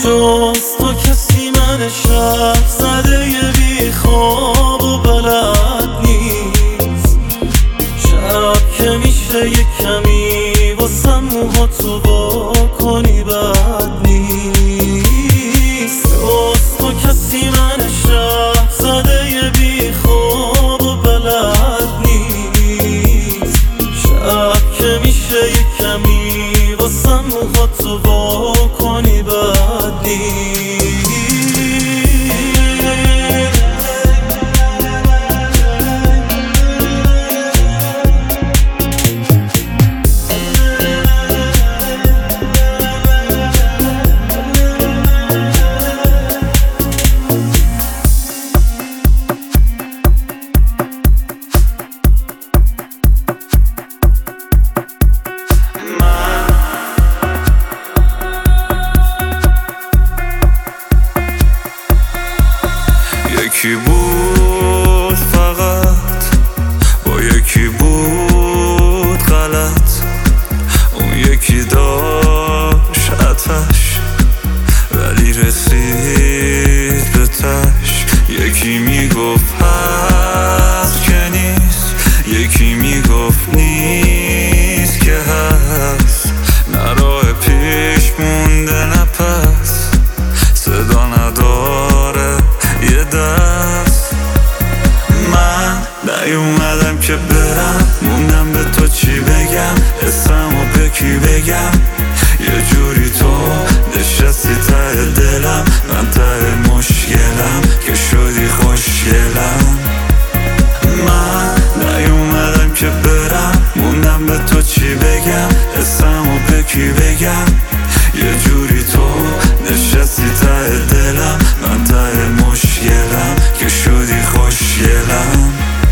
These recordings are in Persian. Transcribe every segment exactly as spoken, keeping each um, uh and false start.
جز تو کسی من شب زده یه بی خواب و بلد نیست. شب که میشه یه کمی واسم موها تو با کنی بد نیست. جز تو کسی من شب زده یه بی خواب و بلد نیست. شب که میشه یه کمی واسم موها تو با کنی بد نیست. یکی بود فقط با یکی بود غلط، اون یکی داشت آتش ولی رسید به تش. یکی میگفت هست که نیست، یکی میگفت نیست که هست. نه راه پیش مونده نه پس، صدا نداره یه دست. من نیومدم که برم، موندم به تو چی بگم، اسمو به کی بگم. یه جوری تو نشستی ته دلم، من ته مشکلم که شدی خوشگلم. من نیومدم که برم، موندم به تو چی بگم، اسمو به کی بگم. یه جوری تو نشستی ته دلم، من ته مشکلم که شدی خوشگلم.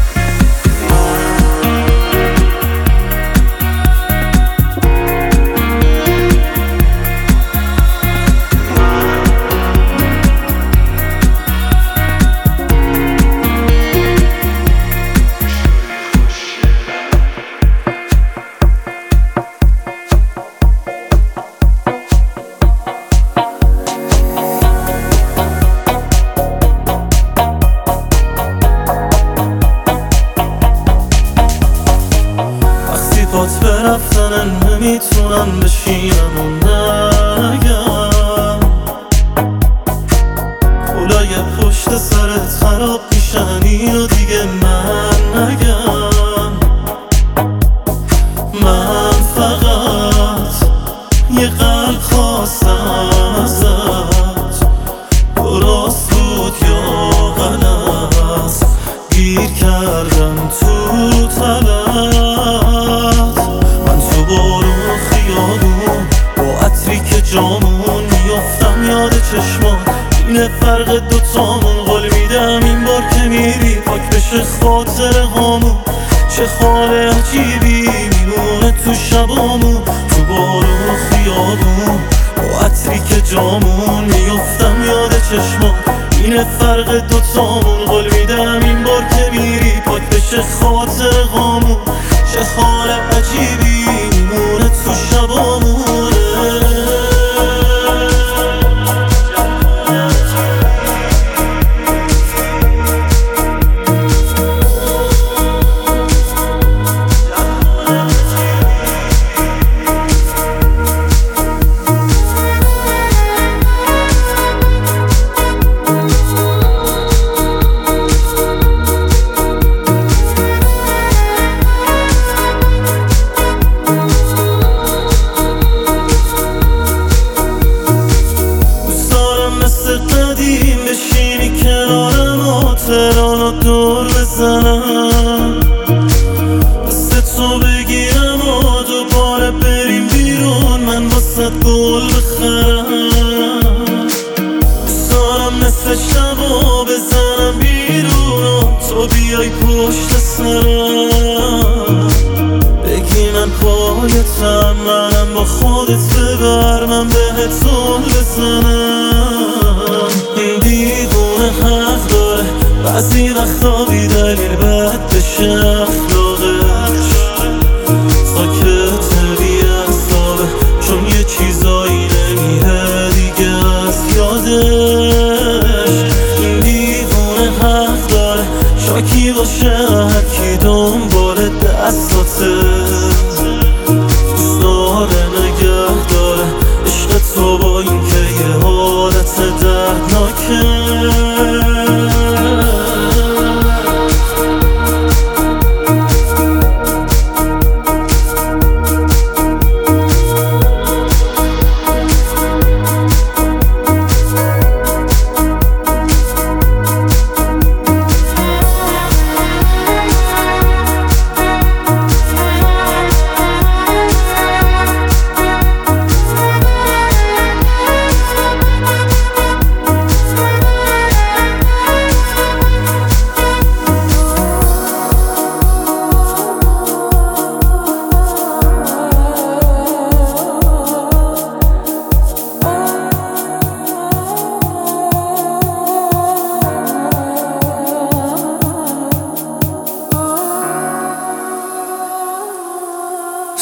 بات برفتنن نمیتونم بشینم و نگم. کلای پشت سرت خراب میشن اینو دیگه من نگم. من فقط یه قلب خواستم ازت، درست بود یا غلط، گیر کردم تو طلب. جامون میافتم یاد چشمان، اینه فرق دوتامون. قول میدم این بار که میری پاک بشه خاطر هامون. چه خال عجیبی میمونه تو شبامون، تو بارون و خیابون با عطری که جامون میافتم یاد چشمان، اینه فرق دوتامون. قول میدم این بار که میری پاک بشه خاطر هامون. چه خال عجیبی میمونه تو شبامون. تهرانو دور بزنم، دست تو بگیرم و دوباره بریم بیرون، من واسه گل بخرم. بزارم نصف شبا بزنم بیرون و تو بیای پشت سرم. بگی من پایتم، منم با خودت ببر، من بهت زل بزنم. این دیوونه حق داره بعضی وقتا بی دلیل بد بشه اخلاقش. ساکت بی اعصابه چون یه چیزایی نمیره دیگه از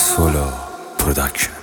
سولا پروداکشن.